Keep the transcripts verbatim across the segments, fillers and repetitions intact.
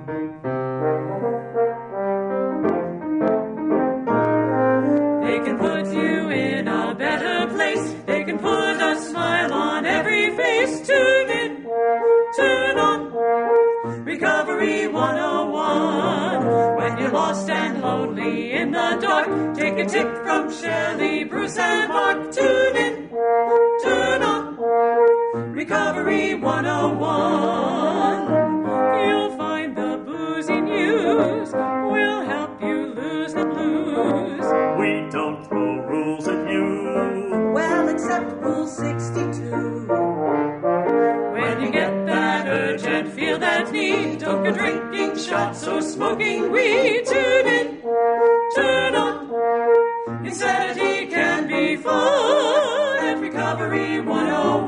They can put you in a better place. They can put a smile on every face. Tune in, turn on, Recovery one oh one. When you're lost and lonely in the dark, take a tip from Shelley, Bruce, and Mark. Tune in, turn on, Recovery one oh one. You'll find the boozy news will help you lose the blues. We don't throw rules at you. Well, except Rule sixty-two. When you get that urge and feel that need, don't go drinking shots or smoking weed. Tune in, turn on. Insanity can be fun at Recovery one oh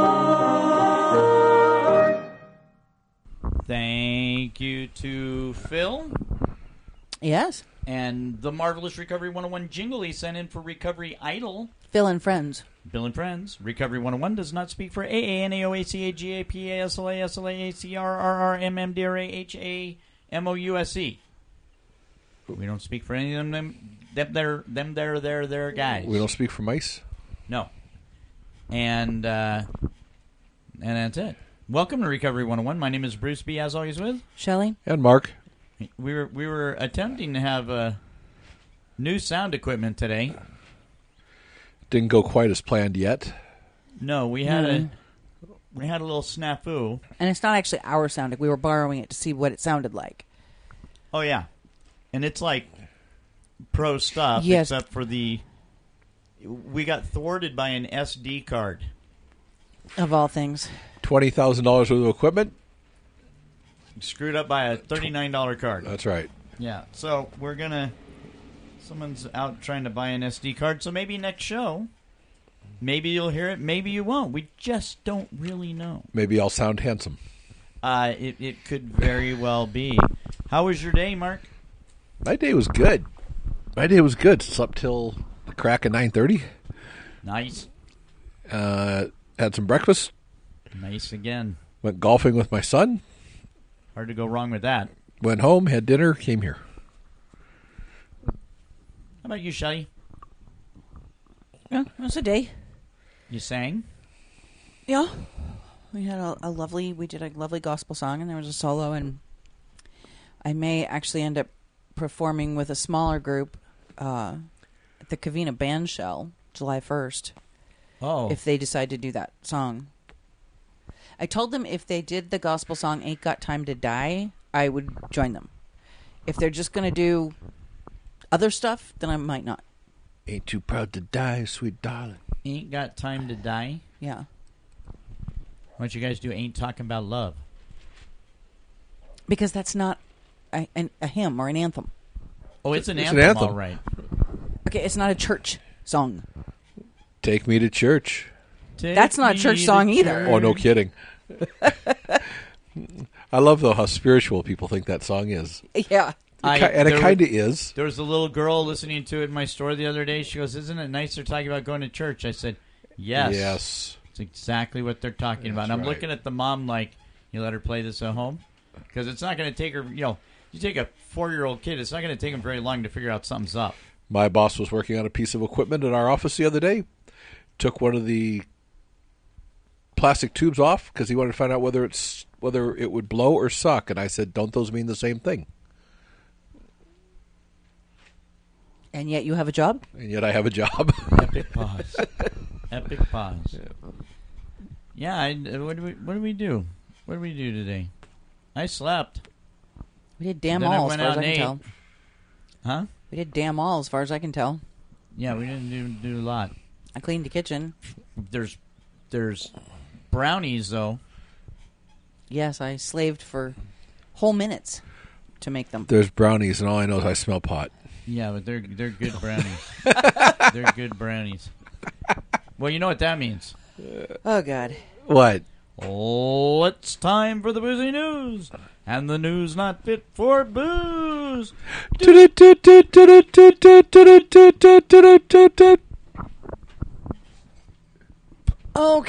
one. Thank you to Phil. Yes. And the marvelous Recovery one oh one jingle he sent in for Recovery Idol. Phil and Friends. Bill and Friends. Recovery one oh one does not speak for A A, N A O, A C A, G A, P A, S L A, S L A, A C R, R R, M M, D R A, H A, M O U S E. We don't speak for any of them, them, them, there, them, there, there, there guys. We don't speak for mice? No. And, uh, and that's it. Welcome to Recovery one oh one. My name is Bruce B, as always with Shelley. And Mark. We were, we were attempting to have uh, new sound equipment today. Didn't go quite as planned yet. No, we had Mm. a we had a little snafu. And it's not actually our sound. We were borrowing it to see what it sounded like. Oh yeah, and it's like pro stuff, Yes. except for the we got thwarted by an S D card. Of all things. twenty thousand dollars worth of equipment? Screwed up by a thirty-nine dollars card. That's right. Yeah, so we're gonna. Someone's out trying to buy an S D card, so maybe next show, maybe you'll hear it, maybe you won't. We just don't really know. Maybe I'll sound handsome. Uh, it, it could very well be. How was your day, Mark? My day was good. My day was good. Slept till the crack of nine thirty. Nice. Uh, had some breakfast. Nice again. Went golfing with my son. Hard to go wrong with that. Went home, had dinner, came here. How about you, Shelley? Yeah, it was a day. You sang? Yeah. We had a, a lovely, we did a lovely gospel song, and there was a solo, and I may actually end up performing with a smaller group uh, at the Covina Band Shell, July first. Oh. If they decide to do that song. I told them if they did the gospel song Ain't Got Time to Die, I would join them. If they're just going to do other stuff, then I might not. Ain't too proud to die, sweet darling. Ain't Got Time to Die? Yeah. Why don't you guys do Ain't Talking About Love? Because that's not a, an, a hymn or an anthem. Oh, it's an, It's anthem, an anthem. all right. Okay, it's not a church song. Take me to church. Take That's not a me church to song either. church. Oh, no kidding. I love, though, how spiritual people think that song is. Yeah. I- Ki- and it there kind of was- is. There was a little girl listening to it in my store the other day. She goes, "Isn't it nice they're talking about going to church?" I said, "Yes." Yes. It's exactly what they're talking about. And I'm right. looking at the mom like, you let her play this at home? Because it's not going to take her, you know, you take a four-year-old kid, it's not going to take them very long to figure out something's up. My boss was working on a piece of equipment in our office the other day. Took one of the plastic tubes off because he wanted to find out whether it's whether it would blow or suck. And I said, "Don't those mean the same thing?" And yet you have a job? And yet I have a job. Epic pause. Epic pause. Yeah, I, what do we what do we do? What do we do today? I slept. We did damn Then I all, as went far out as I and can ate. tell. Huh? We did damn all, as far as I can tell. Yeah, we didn't do, do a lot. I cleaned the kitchen. There's there's brownies though. Yes, I slaved for whole minutes to make them. There's brownies, and all I know is I smell pot. Yeah, but they're they're good brownies. They're good brownies. Well, you know what that means. Oh, God. What? Oh, it's time for the boozy news. And the news not fit for booze.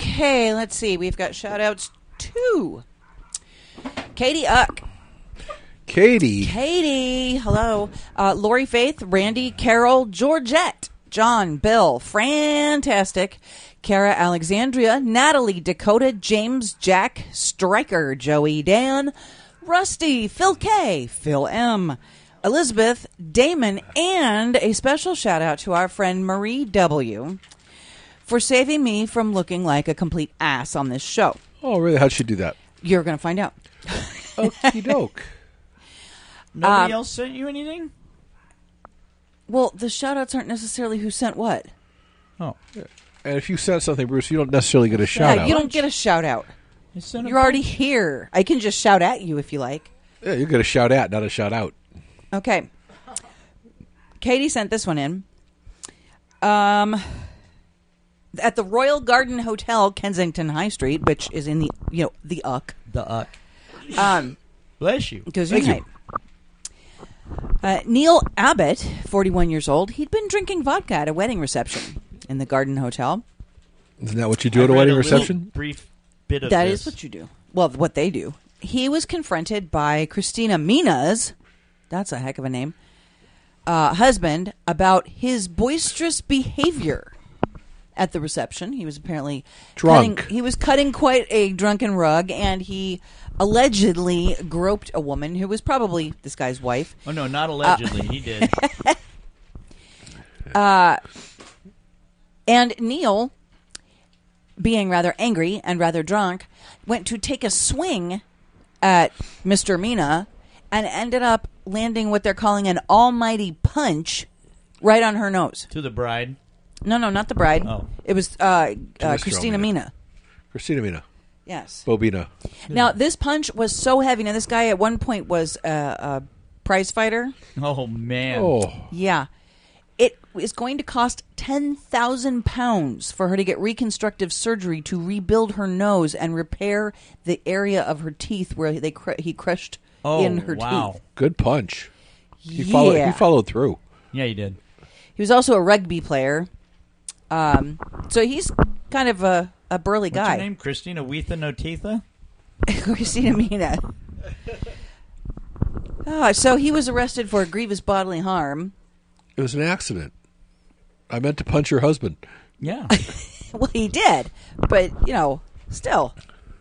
Okay, let's see. We've got shout-outs to Katie Uck. Katie. Katie, hello. Uh, Lori Faith, Randy, Carol, Georgette, John, Bill, Fantastic, Kara, Alexandria, Natalie, Dakota, James, Jack, Stryker, Joey, Dan, Rusty, Phil K, Phil M, Elizabeth, Damon, and a special shout out to our friend Marie W. for saving me from looking like a complete ass on this show. Oh, really? How'd she do that? You're going to find out. Okie doke. Nobody Um, else sent you anything? Well, the shout-outs aren't necessarily who sent what. Oh. And if you sent something, Bruce, you don't necessarily get a shout yeah, out. you don't get a shout-out. You sent a You're already bunch. here. I can just shout at you if you like. Yeah, you get a shout at, not a shout out. Okay. Katie sent this one in. Um, at the Royal Garden Hotel, Kensington High Street, which is in the, you know, the U C. The uck. Um, Bless you. goes Thank right. Uh, Neil Abbott, forty-one years old, he'd been drinking vodka at a wedding reception in the Garden Hotel. Isn't that what you do I at a read wedding little reception? Brief bit of That this. is what you do. Well, what they do. He was confronted by Christina Mina's, that's a heck of a name, uh, husband about his boisterous behavior at the reception. He was apparently Drunk. Cutting, he was cutting quite a drunken rug, and he allegedly groped a woman who was probably this guy's wife. Oh, no, not allegedly. he did. And Neil, being rather angry and rather drunk, went to take a swing at Mister Mina and ended up landing what they're calling an almighty punch right on her nose. To the bride. No, no, not the bride. Oh. It was uh, uh, Mister Christina Almina. Mina. Christina Mina. Yes. Bobina. Now, this punch was so heavy. Now, this guy at one point was a, a prize fighter. Oh, man. Oh. Yeah. It is going to cost ten thousand pounds for her to get reconstructive surgery to rebuild her nose and repair the area of her teeth where they cr- he crushed Oh, in her wow. teeth. Good punch. He yeah. followed he followed through. Yeah, you did. He was also a rugby player. Um, so he's kind of a, a burly What's guy. your name? Christina Weetha Notitha? Christina Mina. Oh, so he was arrested for grievous bodily harm. It was an accident. I meant to punch your husband. Yeah. Well, he did, but you know, still.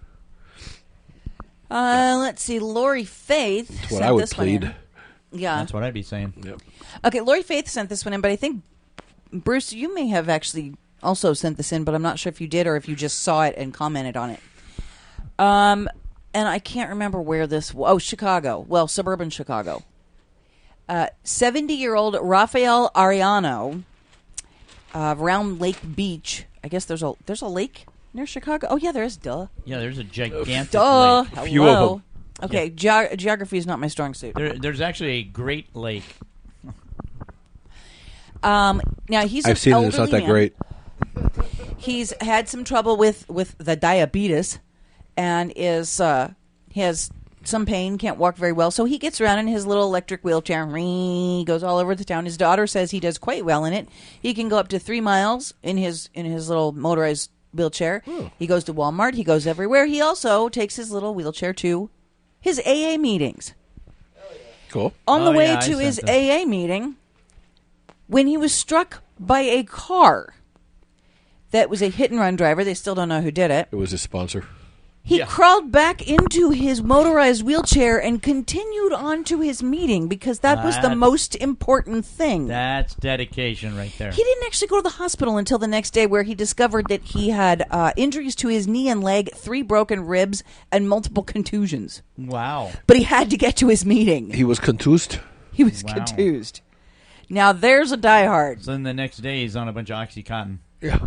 Uh, let's see. Lori Faith That's sent what I would this one plead. in. Yeah. That's what I'd be saying. Yep. Okay, Lori Faith sent this one in, but I think Bruce, you may have actually also sent this in, but I'm not sure if you did or if you just saw it and commented on it. Um, and I can't remember where this. Oh, Chicago. Well, suburban Chicago. Uh, seventy-year-old Rafael Ariano, uh, around Lake Beach. I guess there's a there's a lake near Chicago. Oh yeah, there is. Duh. Yeah, there's a gigantic Duh. lake. Hello. few of 'em. Okay, geog- geography is not my strong suit. There, there's actually a great lake. Um, now he's. I've an seen it. It's not elderly that man. great. He's had some trouble with, with the diabetes, and is uh, he has some pain, can't walk very well. So he gets around in his little electric wheelchair. He goes all over the town. His daughter says he does quite well in it. He can go up to three miles in his in his little motorized wheelchair. He goes to Walmart. He goes everywhere. He also takes his little wheelchair to his A A meetings. Cool. On the Oh, way yeah, I to sent his this. A A meeting, when he was struck by a car that was a hit-and-run driver, they still don't know who did it, It was his sponsor. he Yeah. crawled back into his motorized wheelchair and continued on to his meeting because that was the That's- most important thing. That's dedication right there. He didn't actually go to the hospital until the next day, where he discovered that he had uh, injuries to his knee and leg, three broken ribs, and multiple contusions. Wow. But he had to get to his meeting. He was contused. He was Wow. contused. Now, there's a diehard. So then the next day he's on a bunch of Oxycontin. Yeah.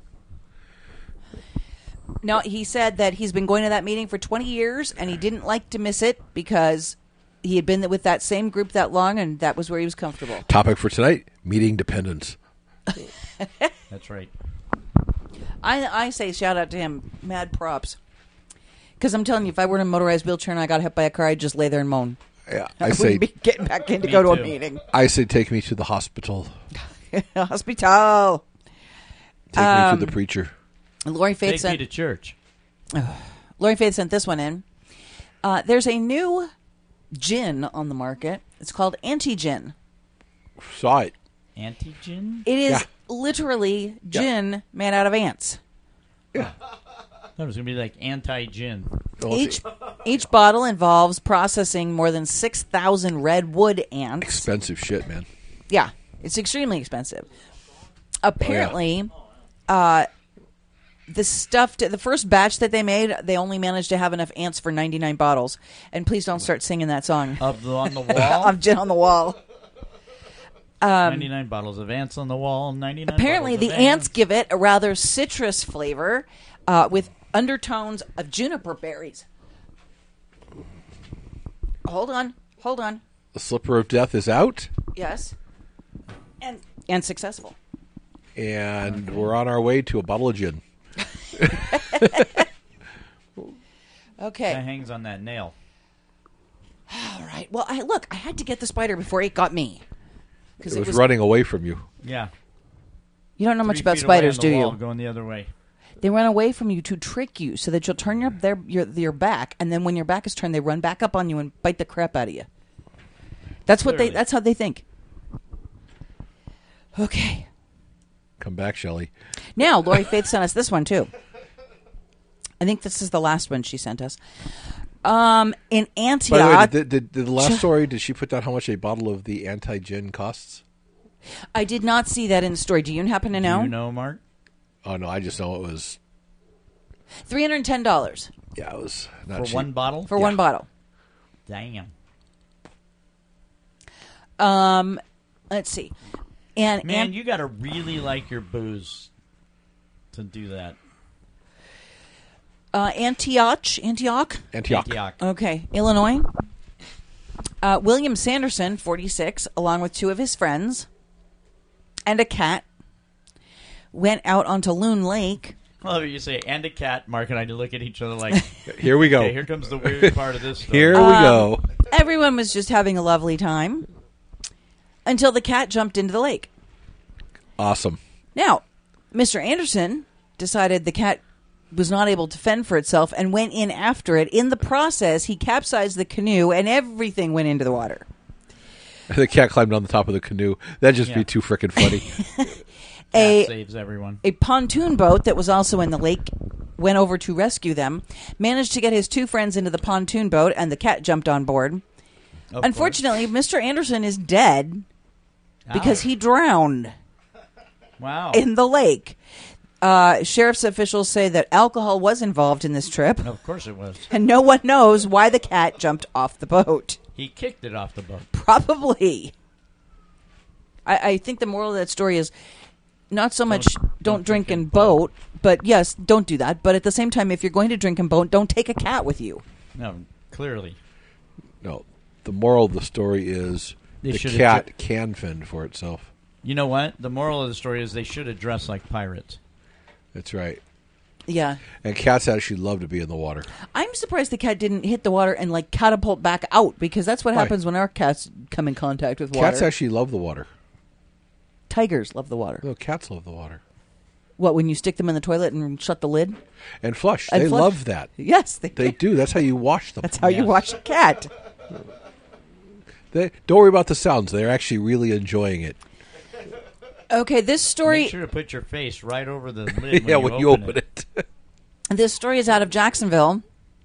No, he said that he's been going to that meeting for twenty years, and he didn't like to miss it because he had been with that same group that long, and that was where he was comfortable. Topic for tonight: meeting dependence. That's right. I, I say shout out to him. Mad props. Because I'm telling you, if I were in a motorized wheelchair and I got hit by a car, I'd just lay there and moan. Yeah, I, I say, wouldn't be getting back in to Me go to too. a meeting. I say, take me to the hospital. Hospital. Take Um, me to the preacher. Lori Faith Take me sent to church. Lori Faith sent this one in. Uh, there's a new gin on the market. It's called Anti-Gin. Saw it. Anti-gin? It is Yeah. literally gin made out of ants. Yeah. That was going to be like anti-gin. Well, Each each bottle involves processing more than six thousand redwood ants. expensive shit, man. Yeah, it's extremely expensive. Apparently, uh, the stuff, to, the first batch that they made, they only managed to have enough ants for ninety-nine bottles. And please don't start singing that song. Of the, on the wall? Of gin on the wall. ninety-nine bottles of ants on the wall. ninety-nine Apparently, bottles the of ants give it a rather citrus flavor uh, with undertones of juniper berries. Hold on, hold on. The slipper of death is out, Yes, and and successful. and we're on our way to a bottle of gin. Okay. That hangs on that nail. All right. Well, I look. I had to get the spider before it got me. Because It was running away from you. Yeah. You don't know much Three about feet away spiders, on the do wall, you? Going the other way. They run away from you to trick you, so that you'll turn your their your your back, and then when your back is turned, they run back up on you and bite the crap out of you. That's what Clearly. they. That's how they think. Okay. Come back, Shelley. Now, Lori Faith sent us this one too. I think this is the last one she sent us. Um, in By the way, Antioch, did, did, did the last story, did she put down how much a bottle of the anti-gin costs? I did not see that in the story. Do you happen to know? Do you know, Mark? Oh, no, I just know it was, Three hundred and ten dollars yeah, it was not For cheap. one bottle? for one bottle. Damn. Um, let's see. And Man, Ant- you got to really like your booze to do that. uh, Antioch, Antioch. Antioch. Antioch. Okay, Illinois. Uh, William Sanderson, forty-six, along with two of his friends and a cat, went out onto Loon Lake. Well, you say, and a cat, Mark and I look at each other like, Here we go. okay, here comes the weird part of this story. Here we Um, go. Everyone was just having a lovely time until the cat jumped into the lake. Awesome. Now, Mister Anderson decided the cat was not able to fend for itself and went in after it. In the process, he capsized the canoe and everything went into the water. The cat climbed on the top of the canoe. That'd just Yeah. be too frickin' funny. Cat A saves everyone. A pontoon boat that was also in the lake went over to rescue them, managed to get his two friends into the pontoon boat, and the cat jumped on board. Of Unfortunately, Mister Anderson is dead course. because Ow. he drowned Wow. in the lake. Uh, sheriff's officials say that alcohol was involved in this trip, Of course it was. and no one knows why the cat jumped off the boat. He kicked it off the boat. Probably. I, I think the moral of that story is not so much don't, don't drink drink and and boat, but yes, don't do that. But at the same time, if you're going to drink and boat, don't take a cat with you. No, clearly. No, the moral of the story is They the should've cat ju- can fend for itself. You know what? The moral of the story is they should have dressed like pirates. That's right. Yeah. And cats actually love to be in the water. I'm surprised the cat didn't hit the water and like catapult back out, because that's what Why? happens when our cats come in contact with water. Cats actually love the water. Tigers love the water. No, cats love the water. What, when you stick them in the toilet and shut the lid? And flush. And they flush. love that. Yes, they, They do. That's how you wash them. That's how you Yes. wash a cat. They, don't worry about the sounds. They're actually really enjoying it. Okay, this story Make sure to put your face right over the lid when yeah, you when open you open it. it. this story is out of Jacksonville.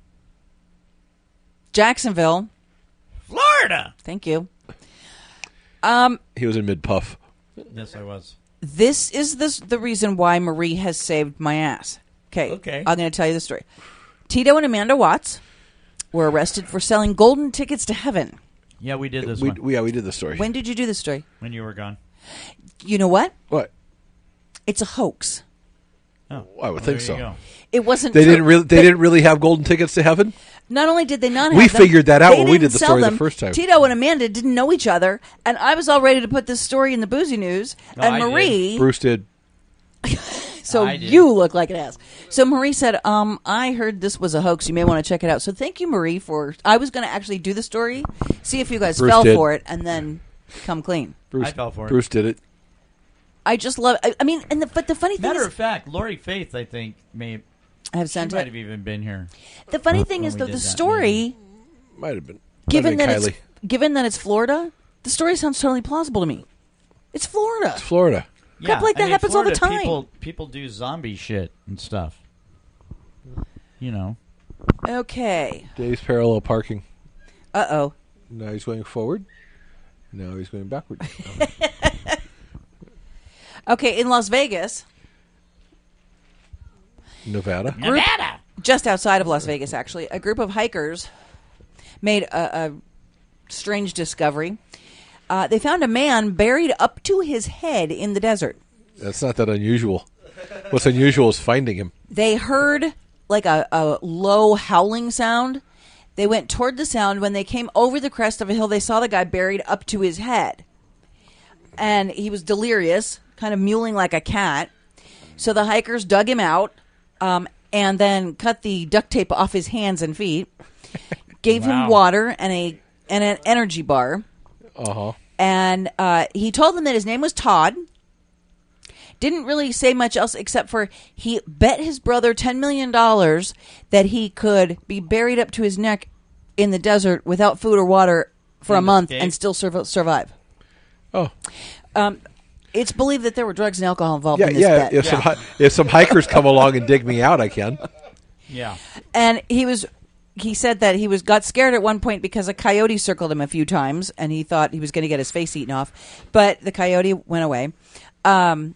Jacksonville. Florida! Thank you. Um, He was in mid puff. Yes, I was. this is this the reason why Marie has saved my ass. Okay. Okay. I'm going to tell you the story. Tito and Amanda Watts were arrested for selling golden tickets to heaven. Yeah, we did this We, one we- yeah, we did the story. When did you do this story? when you were gone. You know what? What? It's a hoax. Oh, I would well, think there so. you go. It wasn't. They true. didn't really. They didn't really have golden tickets to heaven. Not only did they not have We them, figured that out they when we didn't did the sell story the them. first time. Tito and Amanda didn't know each other, and I was all ready to put this story in the Boozy News. No, and I did. Marie, Bruce did. so I did. you look like an ass. So Marie said, "Um, I heard this was a hoax. You may want to check it out." So thank you, Marie, for. I was going to actually do the story, see if you guys Bruce fell did. for it, and then come clean. Bruce I fell for it. Bruce did it. I just love. I, I mean, and the, but the funny thing Matter is, of fact, Lori Faith, I think, may I have she sent might it. have even been here. The funny thing when is, we though, did the that, story. Might have been. given think that it's Kylie. given that it's Florida, the story sounds totally plausible to me. It's Florida. It's Florida. Yeah, like that I mean, happens all the Florida, time. People, people do zombie shit and stuff. You know. Okay. Dave's parallel parking. Uh oh. Now he's going forward. Now he's going backward. Okay, in Las Vegas, Nevada. Nevada. just outside of Las Vegas, actually, a group of hikers made a, a strange discovery. Uh, they found a man buried up to his head in the desert. That's not that unusual. What's unusual is finding him. They heard like a, a low howling sound. They went toward the sound. When they came over the crest of a hill, they saw the guy buried up to his head. And he was delirious, kind of mewling like a cat. So the hikers dug him out um, and then cut the duct tape off his hands and feet, gave Wow. him water and a and an energy bar. Uh-huh. And uh, he told them that his name was Todd. Didn't really say much else except for he bet his brother ten million dollars that he could be buried up to his neck in the desert without food or water for a And month escape. and still sur- survive. Oh. Um, it's believed that there were drugs and alcohol involved Yeah, in this yeah. bet. If some hi- if some hikers come along and dig me out, I can. Yeah. And he was he said that he was got scared at one point because a coyote circled him a few times and he thought he was going to get his face eaten off, but the coyote went away. Um,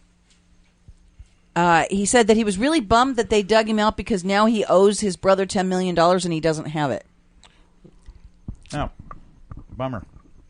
uh, he said that he was really bummed that they dug him out because now he owes his brother ten million dollars and he doesn't have it. Oh, bummer.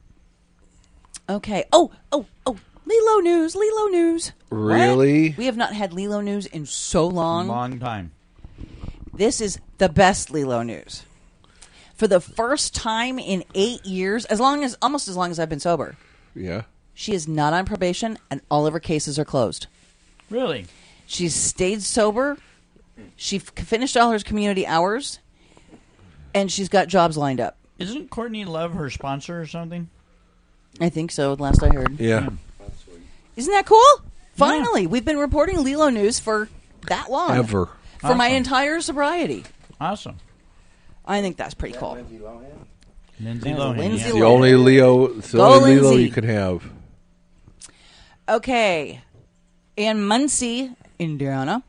Okay. Oh, oh, oh. Lilo news, Lilo news. Really? What? We have not had Lilo news in so long. Long time. This is the best Lilo news. For the first time in eight years, as long as almost as long as I've been sober, Yeah. she is not on probation and all of her cases are closed. Really? She's stayed sober. She f- finished all her community hours, and she's got jobs lined up. Isn't Courtney Love her sponsor or something? I think so. Last I heard, Yeah. isn't that cool? Finally, we've been reporting Lilo news for that long, Ever. for my Awesome. entire sobriety. Awesome. I think that's pretty cool. Lindsay There's Lohan. Lindsay yeah. The only Leo, it's the Go, only Lilo Lindsay. you can have. Okay, in Muncie, Indiana.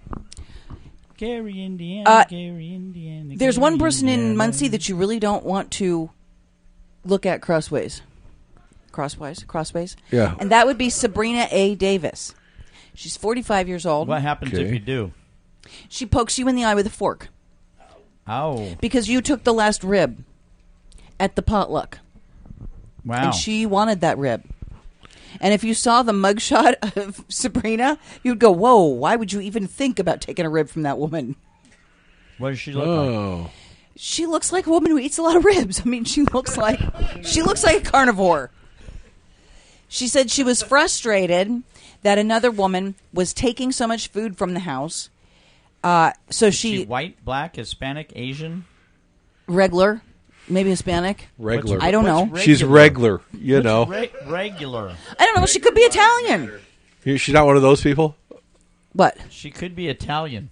Gary, Indiana. Uh, Gary, Indiana. There's Gary, one person in Indiana. Muncie that you really don't want to look at crossways. Crossways? Crossways? Yeah. And that would be Sabrina A. Davis. She's forty-five years old. What happens if Okay. you do? She pokes you in the eye with a fork Oh, because you took the last rib at the potluck. wow. And she wanted that rib. And if you saw the mugshot of Sabrina, you'd go, whoa, why would you even think about taking a rib from that woman? What does she look like? Oh. She looks like a woman who eats a lot of ribs. I mean, she looks like she looks like a carnivore. She said she was frustrated that another woman was taking so much food from the house. Uh, so Is she, she white, black, Hispanic, Asian? regular, maybe Hispanic. Regular. What's- I don't know. what's She's regular, you What's know. re- regular. I don't know. She could be Italian. She's not one of those people? What? She could be Italian.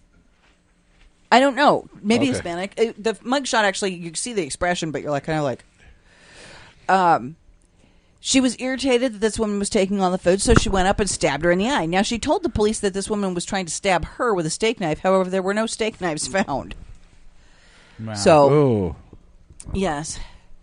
I don't know. Maybe Okay. Hispanic. Uh, The mugshot, actually, you see the expression, but you're like kind of like. Um, she was irritated that this woman was taking all the food, so she went up and stabbed her in the eye. Now, she told the police that this woman was trying to stab her with a steak knife. However, there were no steak knives found. Wow. So, Oh. yes.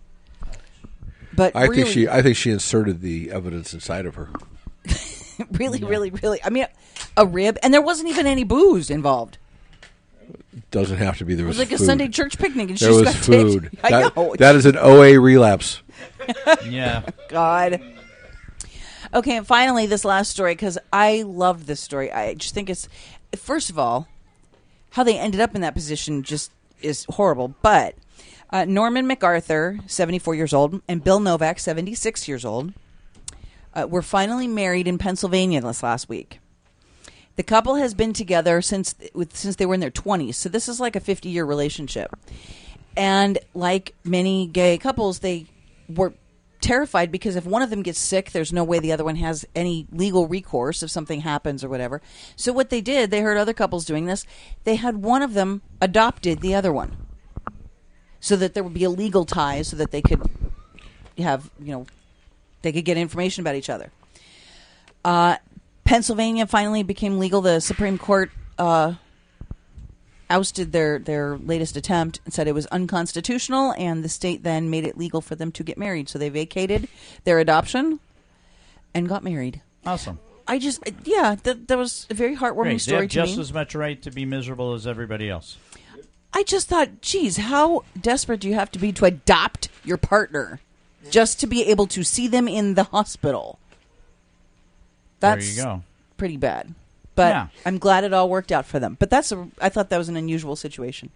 But I really, think she I think she inserted the evidence inside of her. really, really, really. I mean, a rib, and there wasn't even any booze involved. Doesn't have to be. There It was, was like food. a Sunday church picnic, and There she's was got food. Taped. I That- know. that is an O A relapse. yeah. God. Okay, and finally, this last story, because I love this story. I just think it's, first of all, how they ended up in that position just is horrible. But uh, Norman MacArthur, seventy-four years old, and Bill Novak, seventy-six years old, uh, were finally married in Pennsylvania this last week. The couple has been together since with, since they were in their twenties, so this is like a fifty-year relationship. And like many gay couples, they were terrified because if one of them gets sick, there's no way the other one has any legal recourse if something happens or whatever. So what they did, they heard other couples doing this, they had one of them adopted the other one. so that there would be a legal tie, so that they could have, you know, they could get information about each other. Uh, Pennsylvania finally became legal. The Supreme Court uh, ousted their, their latest attempt and said it was unconstitutional, and the state then made it legal for them to get married. So they vacated their adoption and got married. Awesome. I just, yeah, that, that was a very heartwarming Great. story They have to just me. as much right to be miserable as everybody else. I just thought, geez, how desperate do you have to be to adopt your partner just to be able to see them in the hospital? That's there you go. pretty bad. But Yeah. I'm glad it all worked out for them. But that's a, I thought that was an unusual situation.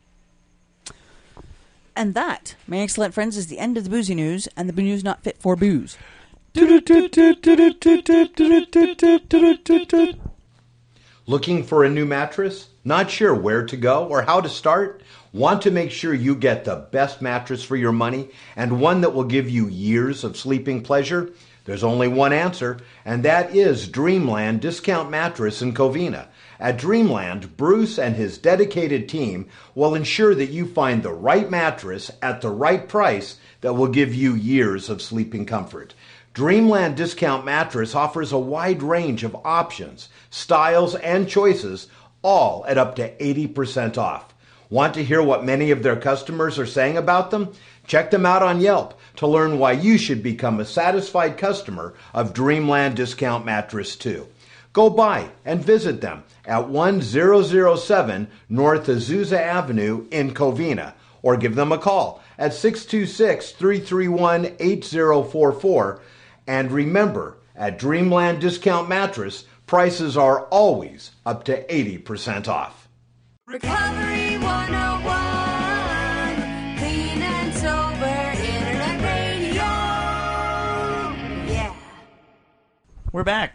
And that, my excellent friends, is the end of the boozy news, and the news not fit for booze. Looking for a new mattress? Not sure where to go or how to start? Want to make sure you get the best mattress for your money and one that will give you years of sleeping pleasure? There's only one answer, and that is Dreamland Discount Mattress in Covina. At Dreamland, Bruce and his dedicated team will ensure that you find the right mattress at the right price that will give you years of sleeping comfort. Dreamland Discount Mattress offers a wide range of options, styles, and choices, all at up to eighty percent off. Want to hear what many of their customers are saying about them? Check them out on Yelp to learn why you should become a satisfied customer of Dreamland Discount Mattress too. Go by and visit them at one thousand seven North Azusa Avenue in Covina, or give them a call at six two six, three three one, eight zero four four. And remember, at Dreamland Discount Mattress, prices are always up to eighty percent off. Recovery one oh one, clean and sober internet radio. Yeah. We're back.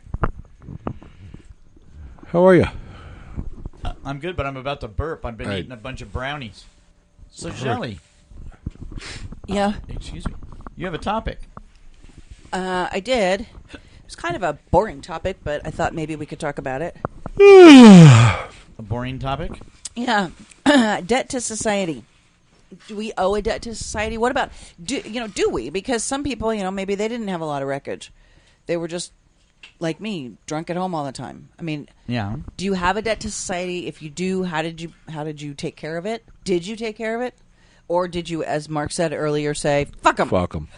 How are you? Uh, I'm good, but I'm about to burp. I've been Right. eating a bunch of brownies. So, Shelley, Yeah, excuse me, you have a topic. uh, I did. It was kind of a boring topic, but I thought maybe we could talk about it. A boring topic? Yeah, debt to society. Do we owe a debt to society? What about do you know? Do we? Because some people, you know, maybe they didn't have a lot of wreckage. They were just like me, drunk at home all the time. I mean, Yeah. do you have a debt to society? If you do, how did you how did you take care of it? Did you take care of it, or did you, as Mark said earlier, say fuck them? Fuck them.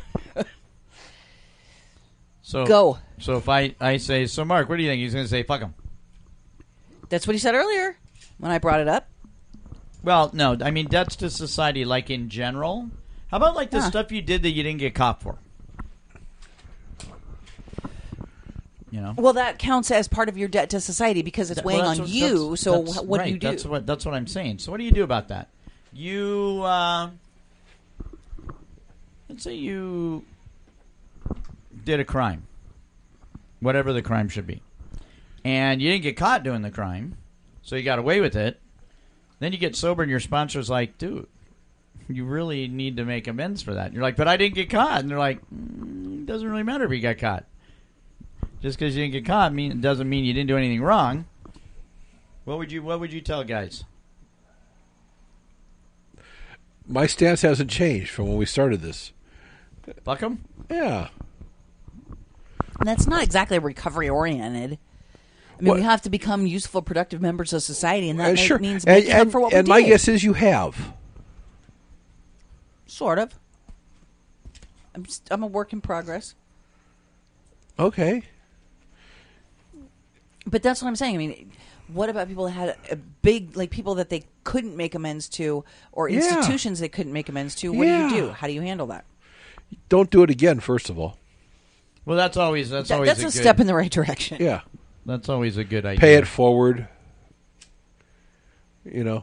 So Go. So if I, I say, so Mark, what do you think? He's going to say, fuck him. That's what he said earlier when I brought it up. Well, no, I mean debts to society, like in general. How about like the Huh. stuff you did that you didn't get caught for? You know. Well, that counts as part of your debt to society because it's That- weighing well, that's on what- you. that's- So that's wh- what right, do you do? That's what that's what I'm saying. So what do you do about that? You uh, let's say you did a crime, whatever the crime should be, and you didn't get caught doing the crime, so you got away with it. Then you get sober, and your sponsor's like, "Dude, you really need to make amends for that." And you're like, "But I didn't get caught," and they're like, mm, "It doesn't really matter if you got caught." Just because you didn't get caught mean doesn't mean you didn't do anything wrong. What would you What would you tell guys? My stance hasn't changed from when we started this. Fuck them. Yeah. And that's not exactly recovery oriented. I mean, What- we have to become useful, productive members of society, and that Uh, ma- sure. means and making up and, for what and we my did. guess is you have. Sort of. I'm just, I'm a work in progress. Okay. But that's what I'm saying. I mean, what about people that had a big, like people that they couldn't make amends to, or Yeah. institutions they couldn't make amends to? What Yeah. do you do? How do you handle that? Don't do it again, first of all. Well, that's always that's That- always that's a, a, good, step in the right direction. Yeah. That's always a good idea. Pay it forward. You know.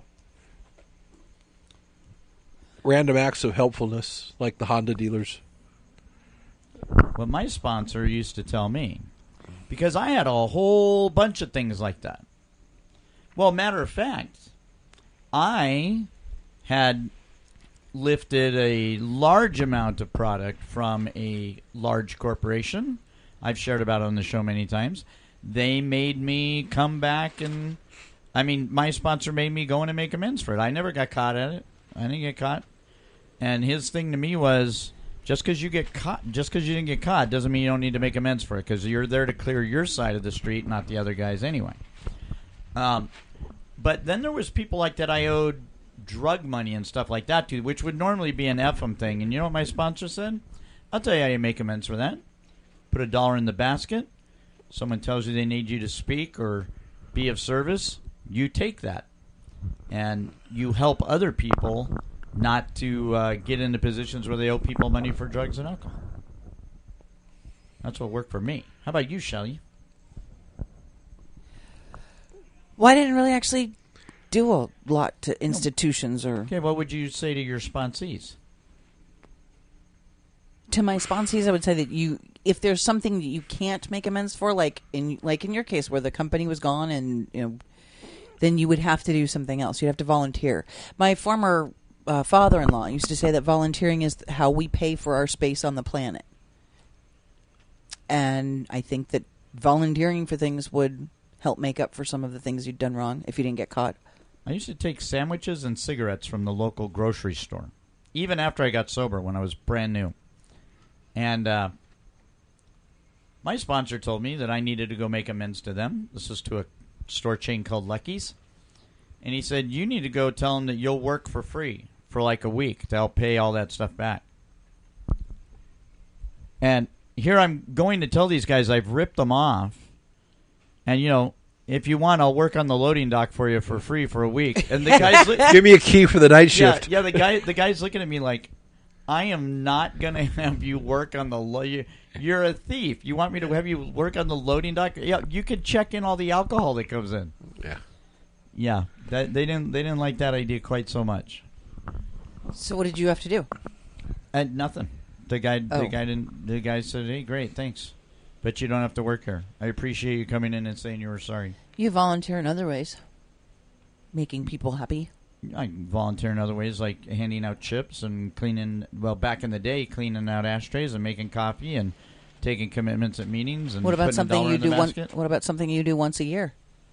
Random acts of helpfulness, like the Honda dealers. What my sponsor used to tell me, because I had a whole bunch of things like that. Well, matter of fact, I had lifted a large amount of product from a large corporation. I've shared about it on the show many times. They made me come back and, I mean, my sponsor made me go in and make amends for it. I never got caught at it. I didn't get caught. And his thing to me was, just because you get caught, just because you didn't get caught, doesn't mean you don't need to make amends for it. Because you're there to clear your side of the street, not the other guy's anyway. Um, but then there was people like that I owed drug money and stuff like that to, which would normally be an F M thing. And you know what my sponsor said? I'll tell you how you make amends for that. Put a dollar in the basket. Someone tells you they need you to speak or be of service. You take that. And you help other people not to uh, get into positions where they owe people money for drugs and alcohol. That's what worked for me. How about you, Shelley? Well, I didn't really actually do a lot to institutions or Okay, what would you say to your sponsees? to my sponsees. I would say that you, if there's something that you can't make amends for, like in like in your case where the company was gone, and you know, then you would have to do something else. You'd have to volunteer. My former uh, father-in-law used to say that volunteering is how we pay for our space on the planet, and I think that volunteering for things would help make up for some of the things you'd done wrong if you didn't get caught. I used to take sandwiches and cigarettes from the local grocery store, even after I got sober when I was brand new. And uh, my sponsor told me that I needed to go make amends to them. This is to a store chain called Lucky's. And he said, you need to go tell them that you'll work for free for like a week to help pay all that stuff back. And here I'm going to tell these guys I've ripped them off. And, you know, if you want, I'll work on the loading dock for you for free for a week. And the guy's li- Give me a key for the night shift. Yeah, yeah. The guy, the guy's looking at me like, I am not gonna have you work on the. Lo- you, you're a thief. You want me to have you work on the loading dock? Yeah, you could check in all the alcohol that comes in. Yeah. Yeah, that, they didn't. They didn't like that idea quite so much. So what did you have to do? And nothing. The guy. Oh. The guy didn't. The guy said, "Hey, great, thanks, but you don't have to work here. I appreciate you coming in and saying you were sorry." You volunteer in other ways, making people happy. I volunteer in other ways, like handing out chips and cleaning. Well, back in the day, cleaning out ashtrays and making coffee and taking commitments at meetings. And What about putting a something dollar you in the do one? basket. What about something you do once a year?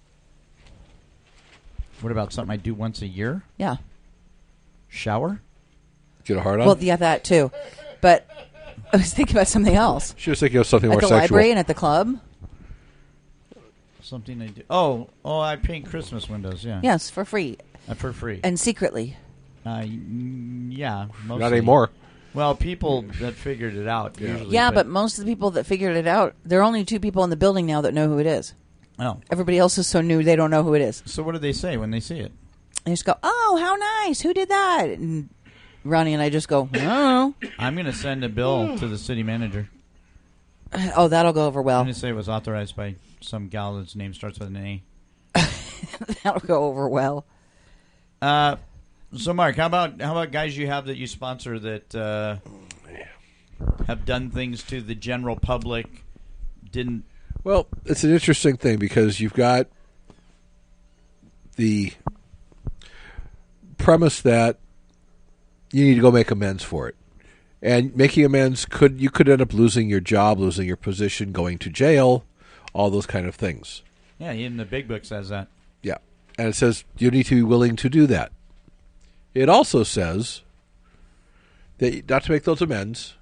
What about something I do once a year? Yeah. Shower? Get a hard on? Well, yeah, that too. But I was thinking about something else. She was thinking of something At more the sexual. library and at the club. Something I do. Oh, oh, I paint Christmas windows. Yeah. Yes, for free Uh, for free. and secretly. Uh, mm, yeah. Mostly. Not anymore. Well, people that figured it out. Yeah. Usually, Yeah, but most of the people that figured it out, there are only two people in the building now that know who it is. Oh. Everybody else is so new they don't know who it is. So what do they say when they see it? They just go, "Oh, how nice! Who did that?" And Ronnie and I just go, "I don't know." I'm going to send a bill to the city manager. Oh, that'll go over I'm well. going to say it was authorized by some gal whose name starts with an A. That'll go over well. Uh, so Mark, how about how about guys you have that you sponsor that uh, have done things to the general public? Didn't Well, it's an interesting thing because you've got the premise that you need to go make amends for it. And making amends, could you could end up losing your job, losing your position, going to jail, all those kind of things. yeah, even the big book says that. Yeah. And it says you need to be willing to do that. It also says that not to make those amends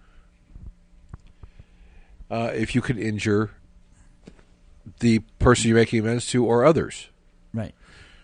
uh, if you could injure the person you're making amends to or others. Right.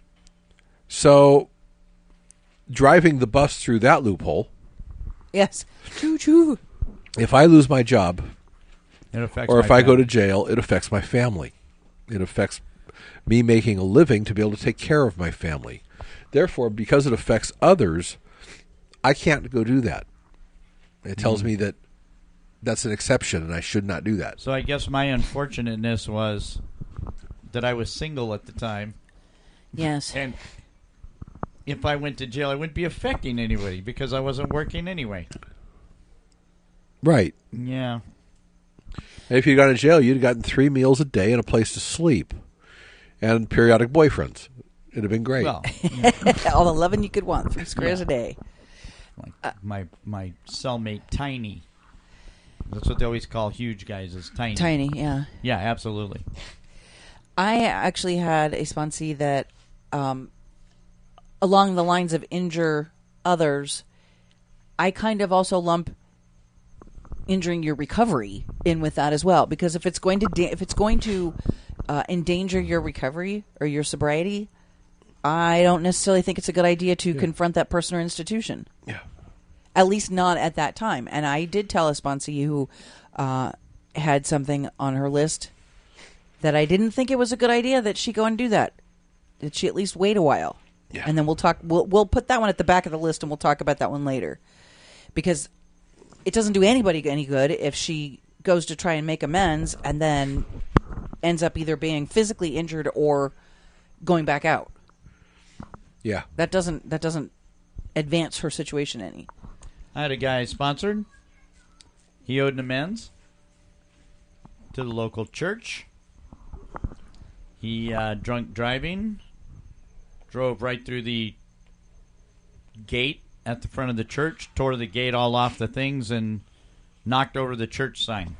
So driving the bus through that loophole, Yes. Choo choo. if I lose my job It affects. or my if I go family. to jail, it affects my family. It affects me making a living to be able to take care of my family. Therefore, because it affects others, I can't go do that. It tells me that that's an exception and I should not do that. So I guess my unfortunateness was that I was single at the time, Yes. and if I went to jail, I wouldn't be affecting anybody because I wasn't working anyway. Right. Yeah. And if you'd gone to jail, you'd have gotten three meals a day and a place to sleep and periodic boyfriends. It'd have been great. Well, All the loving you could want, three squares Yeah. a day. like my my cellmate Tiny. That's what they always call huge guys is Tiny. Tiny, yeah. Yeah, absolutely. I actually had a sponsee that, um, along the lines of injure others, I kind of also lump injuring your recovery in with that as well, because if it's going to da- if it's going to uh, endanger your recovery or your sobriety, I don't necessarily think it's a good idea to Yeah. confront that person or institution. Yeah. At least not at that time. And I did tell a sponsee who uh, had something on her list that I didn't think it was a good idea that she go and do that. That she at least wait a while. Yeah. And then we'll talk. We'll we'll put that one at the back of the list, and we'll talk about that one later, because it doesn't do anybody any good if she goes to try and make amends and then ends up either being physically injured or going back out. Yeah. That doesn't that doesn't advance her situation any. I had a guy sponsored. He owed an amends to the local church. He uh, drunk driving, drove right through the gate at the front of the church, tore the gate all off the things, and knocked over the church sign.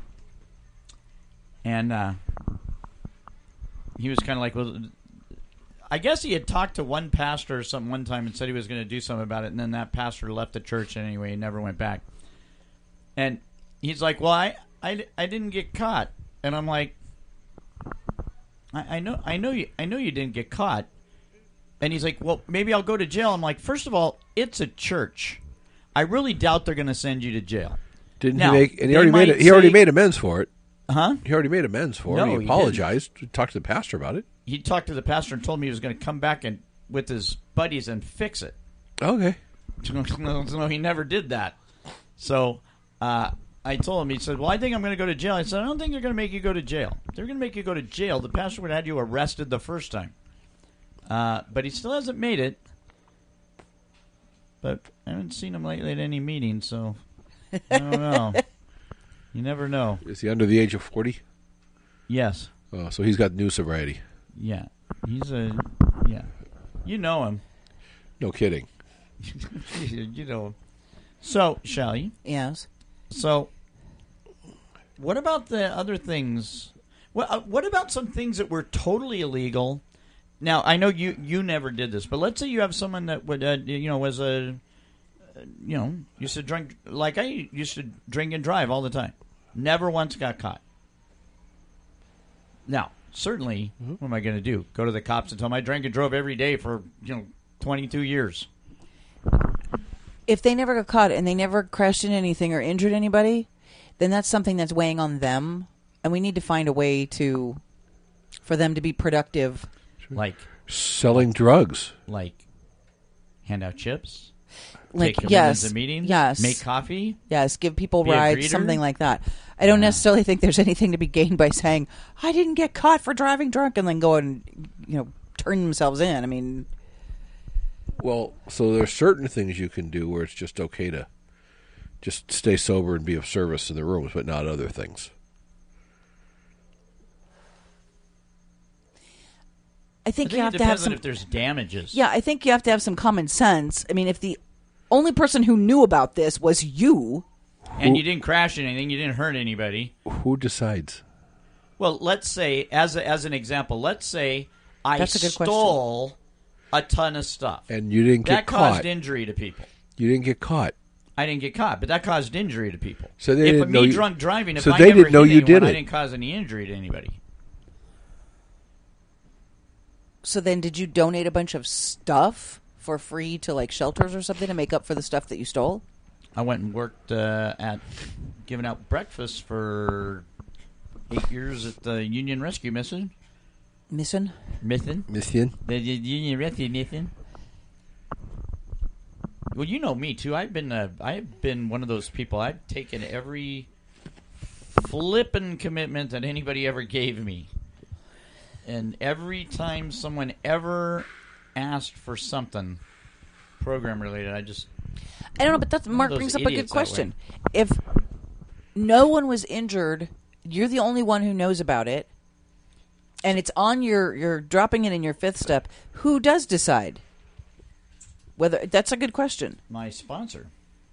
And uh, he was kind of like, well, I guess he had talked to one pastor or something one time and said he was going to do something about it, and then that pastor left the church anyway. He never went back. And he's like, well, I, I, I didn't get caught. And I'm like, I, I know I know you I know you didn't get caught. And he's like, well, maybe I'll go to jail. I'm like, first of all, it's a church. I really doubt they're going to send you to jail. Didn't Now, he make? And he they already made might it. He already say- made amends for it. Huh? He already made amends for No, it. he He didn't. apologized. He talked to the pastor about it. He talked to the pastor and told me he was going to come back and with his buddies and fix it. Okay. No, no, he never did that. So uh, I told him, he said, well, I think I'm going to go to jail. I said, I don't think they're going to make you go to jail. If they're going to make you go to jail, the pastor would have had you arrested the first time. Uh, but he still hasn't made it. But I haven't seen him lately at any meeting, so I don't know. You never know. Is he under the age of forty? Yes. Oh, so he's got new sobriety. Yeah. He's a, yeah. You know him. No kidding. You know him. So, Shelley, Yes. so what about the other things? What, uh, what about some things that were totally illegal? Now, I know you, you never did this, but let's say you have someone that would, uh, you know, was a, uh, you know, used to drink, like I used to drink and drive all the time. Never once got caught. Now, certainly, what am I going to do? Go to the cops and tell them I drank and drove every day for, you know, twenty-two years. If they never got caught and they never crashed into anything or injured anybody, then that's something that's weighing on them, and we need to find a way to, for them to be productive. Like, Selling drugs. like, hand out chips, Like take yes, to meetings, yes, make coffee. yes, give people Be a rides, greeter? something like that. I don't necessarily think there's anything to be gained by saying I didn't get caught for driving drunk and then go and you know turn themselves in. I mean, Well, so there's certain things you can do where it's just okay to just stay sober and be of service in the rooms, but not other things. I I think think you it have to have depends on some. if there's damages. Yeah, I think you have to have some common sense. I mean, if the only person who knew about this was you, And you didn't crash anything, you didn't hurt anybody. Who decides? Well, let's say, as a, as an example, let's say I That's a good question. stole a ton of stuff. And you didn't that get caused caught. injury to people. You didn't get caught. I didn't get caught, but that caused injury to people. So they if didn't me know you- drunk driving, if so I they never didn't know hit you anyone, did I it. didn't cause any injury to anybody. so then did you donate a bunch of stuff for free to like shelters or something to make up for the stuff that you stole? I went and worked uh, at giving out breakfast for eight years at the Union Rescue Mission. Mission? Mission? Mission? The the Union Rescue Mission. Well, you know me too. I've been uh, I've been one of those people. I've taken every flippin' commitment that anybody ever gave me, and every time someone ever asked for something program related, I just I don't know, but that's One of Mark those brings up a good idiots that question. If no one was injured, you're the only one who knows about it, and it's on your you're dropping it in your fifth step, who does decide? Whether that's a good question. my sponsor.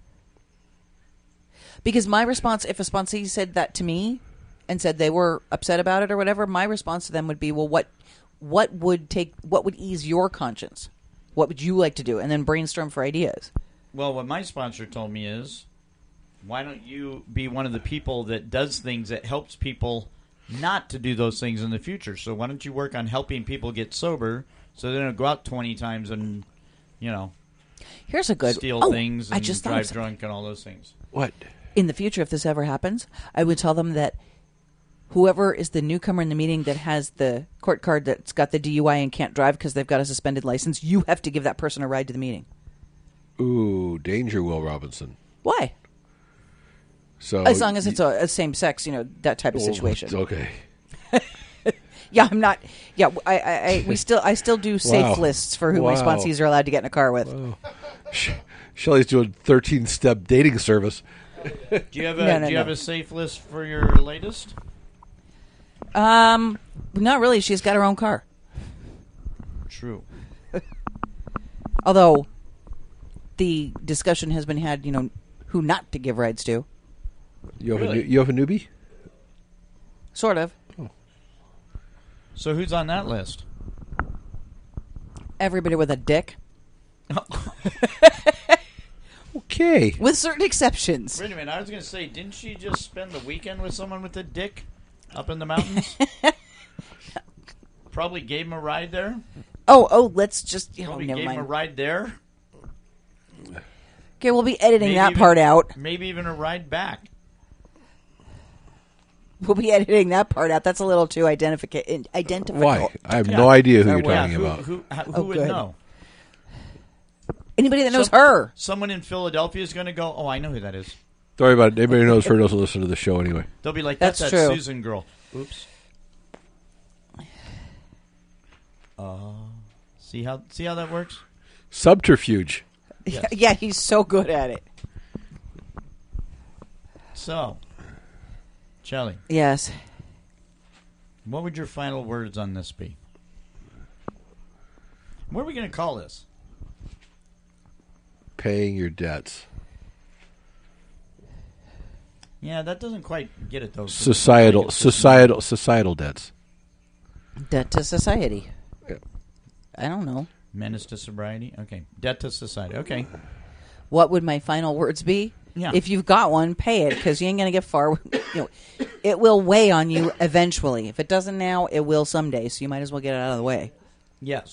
Because my response, if a sponsee said that to me and said they were upset about it or whatever, my response to them would be, well, what what would take what would ease your conscience? What would you like to do? And then brainstorm for ideas. Well, what my sponsor told me is, why don't you be one of the people that does things that helps people not to do those things in the future? So why don't you work on helping people get sober so they don't go out twenty times and, you know, Here's a good steal oh, things I and just thought of drive something. drunk and all those things. What? In the future, if this ever happens, I would tell them that whoever is the newcomer in the meeting that has the court card that's got the D U I and can't drive because they've got a suspended license, you have to give that person a ride to the meeting. Ooh, danger, Will Robinson. Why? So As long as it's a, a same sex, you know, that type of Oh, situation. Okay. Yeah, I'm not. Yeah, I, I, I we still, I still do safe Wow. lists for who my Wow. sponsees are allowed to get in a car with. Sh- Shelley's doing thirteen-step dating service. Do you have a No, no, Do you no. have a safe list for your latest? Um, not really. She's got her own car. True. Although the discussion has been had, you know, who not to give rides to. You have a Really? new, you have a newbie? Sort of. So who's on that list? Everybody with a dick, Okay. with certain exceptions. Wait a minute. I was going to say, didn't she just spend the weekend with someone with a dick up in the mountains? Probably gave him a ride there. Oh, oh, let's just. Oh, Probably never gave him a mind. ride there. Okay, we'll be editing Maybe that even- part out. Maybe even a ride back. We'll be editing that part out. That's a little too identifica- identifiable. Why? I have Yeah. no idea who Or you're what? talking who, about. Who, who, who Oh, would good. know? Anybody that knows Some- her. Someone in Philadelphia is going to go, oh, I know who that is. Don't worry about it. Anybody who knows her doesn't listen to the show anyway. They'll be like, that's, That's that true. Susan girl. Oops. Uh, see how see how that works? Subterfuge. Yes. Yeah, he's so good at it. So, Shelley, Yes. what would your final words on this be? What are we going to call this? Paying your debts. Yeah, that doesn't quite get it, though. Societal, societal, societal debts. Debt to society. Yeah. I don't know. Menace to sobriety? Okay. Debt to society. Okay. What would my final words be? Yeah. If you've got one, pay it because you ain't gonna get far. You know, it will weigh on you eventually. If it doesn't now, it will someday. So you might as well get it out of the way. Yes.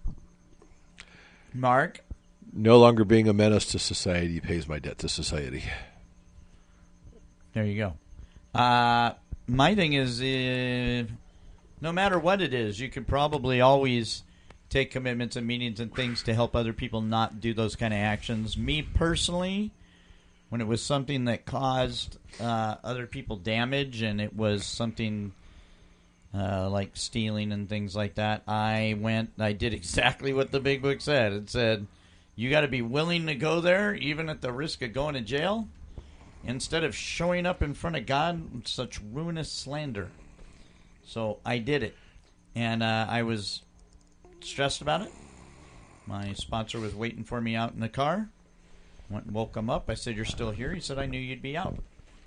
Mark? No longer being a menace to society pays my debt to society. There you go. Uh, my thing is, uh, no matter what it is, you could probably always take commitments and meetings and things to help other people not do those kind of actions. Me personally, when it was something that caused uh, other people damage and it was something uh, like stealing and things like that, I went, I did exactly what the big book said. It said, you got to be willing to go there, even at the risk of going to jail, instead of showing up in front of God with such ruinous slander. So I did it. And uh, I was stressed about it. My sponsor was waiting for me out in the car. Went and woke him up. I said, you're still here? He said, I knew you'd be out.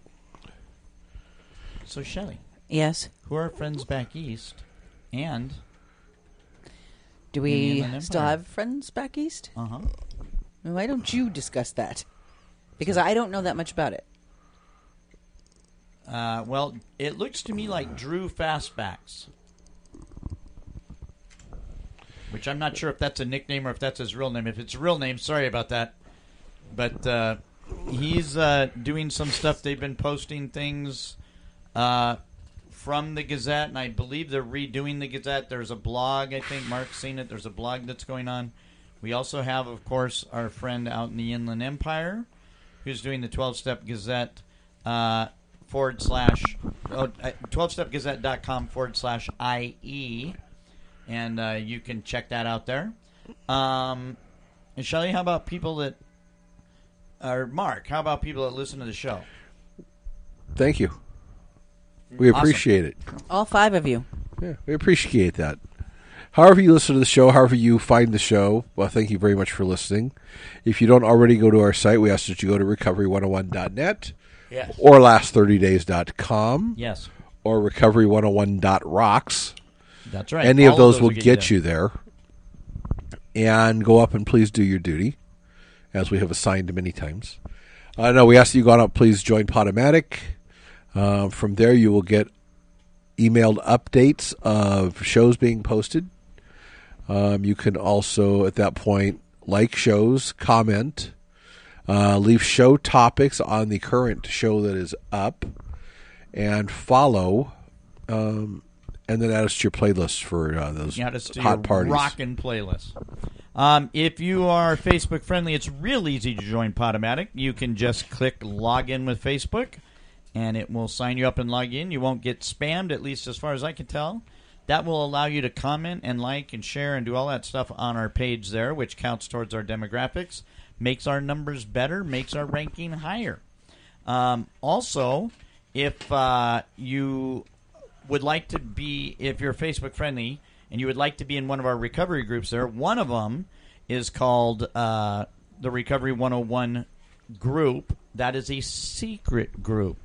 So, Shelley, Yes. who are our friends back east? And, Do In the we Inland still Empire. have friends back east? uh-huh. Why don't you discuss that? Because I don't know that much about it. Uh, well, it looks to me like Drew Fastbacks. Which I'm not sure if that's a nickname or if that's his real name. If it's a real name, sorry about that. But uh, he's uh, doing some stuff. They've been posting things uh, from the Gazette, and I believe they're redoing the Gazette. There's a blog, I think Mark's seen it. There's a blog that's going on. We also have, of course, our friend out in the Inland Empire who's doing the twelve-Step Gazette uh, forward slash oh, twelve-step gazette dot com forward slash I E. And uh, you can check that out there. Um, and Shelley, how about people that, or Mark, how about people that listen to the show? Thank you. We Awesome. appreciate it. All five of you. Yeah, we appreciate that. However you listen to the show, however you find the show, well, thank you very much for listening. If you don't already go to our site, we ask that you go to recovery one oh one dot net Yes. or last thirty days dot com Yes, or recovery one oh one dot rocks. that's right. Any All of those will there. get you there. And go up and please do your duty. as we have assigned many times. Uh, no, we ask that you go on up, please join Podomatic. Uh, from there, you will get emailed updates of shows being posted. Um, you can also, at that point, like shows, comment, uh, leave show topics on the current show that is up, and follow, um, and then add us to your playlist for uh, those Add us to hot your parties. rockin' playlist. Um, if you are Facebook friendly, it's real easy to join Podomatic. You can just click log in with Facebook, and it will sign you up and log in. You won't get spammed, at least as far as I can tell. That will allow you to comment and like and share and do all that stuff on our page there, which counts towards our demographics, makes our numbers better, makes our ranking higher. Um, also, if uh, you would like to be, if you're Facebook friendly and you would like to be in one of our recovery groups there, one of them is called uh, the Recovery one oh one group. That is a secret group.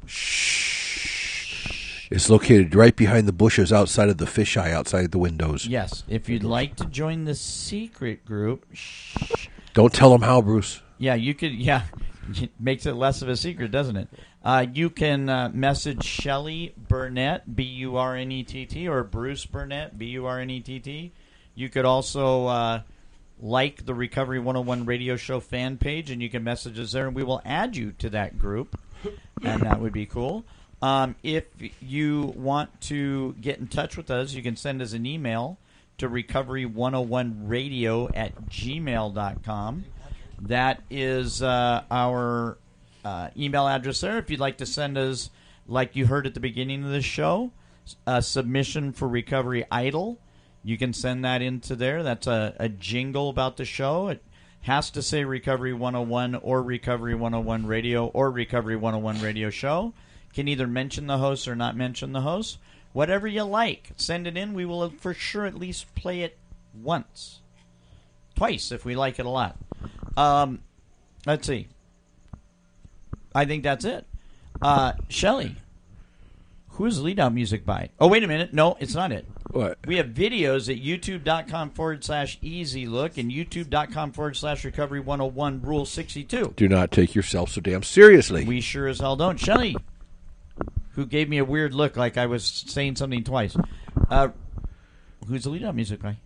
It's located right behind the bushes outside of the fisheye outside the windows. Yes. If you'd like to join the secret group, shh. Don't tell them how, Bruce. Yeah, you could, yeah. It makes it less of a secret, doesn't it? Uh, you can uh, message Shelly Burnett, B U R N E T T, or Bruce Burnett, B U R N E T T. You could also uh, like the Recovery one oh one radio show fan page, and you can message us there, and we will add you to that group, and that would be cool. Um, if you want to get in touch with us, you can send us an email to recovery one oh one radio at gmail dot com. That is uh, our uh, email address there. If you'd like to send us, like you heard at the beginning of the show, a submission for Recovery Idol, you can send that into there. That's a, a jingle about the show. It has to say Recovery one oh one or Recovery one oh one Radio or Recovery one oh one Radio Show. Can either mention the host or not mention the host. Whatever you like, send it in. We will for sure at least play it once. Twice if we like it a lot. Um, let's see. I think that's it. Uh, Shelly, who's the lead out music by? Oh, wait a minute. No, it's not it. What? We have videos at youtube.com forward slash easy look and youtube.com forward slash recovery 101 rule 62. Do not take yourself so damn seriously. We sure as hell don't. Shelly, who gave me a weird look like I was saying something twice. Uh, who's the lead out music by?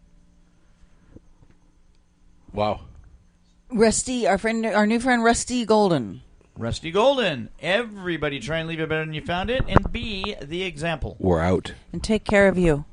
Wow. Rusty, our friend, our new friend Rusty Golden. Rusty Golden. Everybody try and leave it better than you found it and be the example. We're out. And take care of you.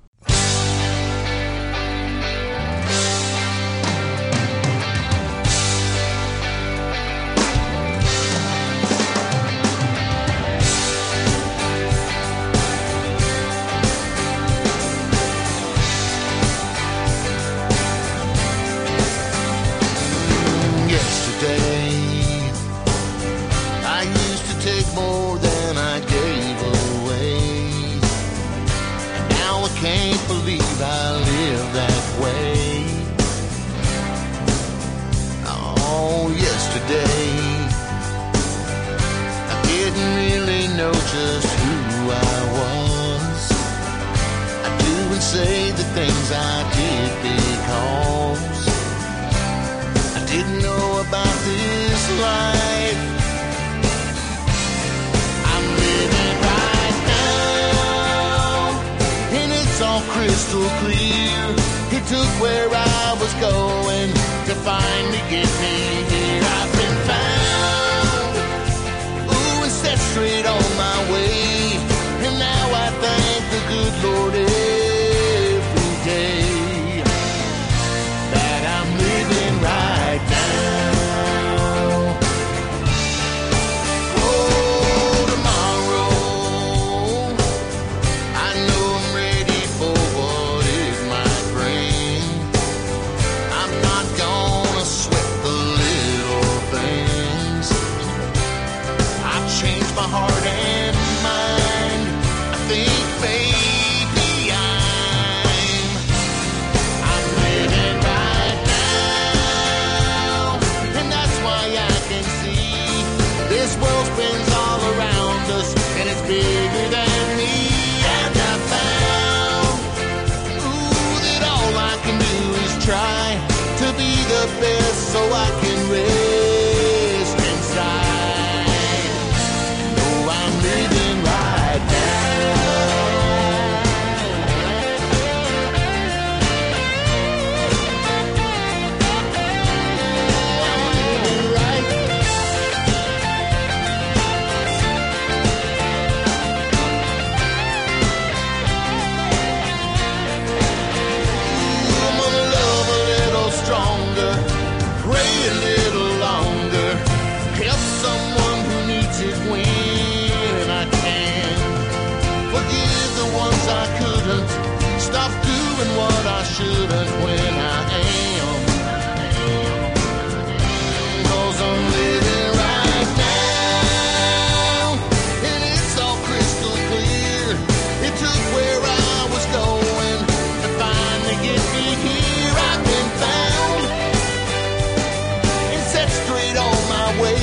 Say the things I did because I didn't know about this life. I'm living right now, and it's all crystal clear. He took where I was going to finally get me here. I've been found, ooh, and set straight on my way, and now I thank the good Lord every day that I'm living right now. Oh, tomorrow I know I'm ready for what it might bring. I'm not gonna sweat the little things. I've changed my heart and mind. I think maybe I'm I'm living right now, and that's why I can see this world spins all around us, and it's bigger than me. And I found, ooh, that all I can do is try to be the best, so I can rest. my way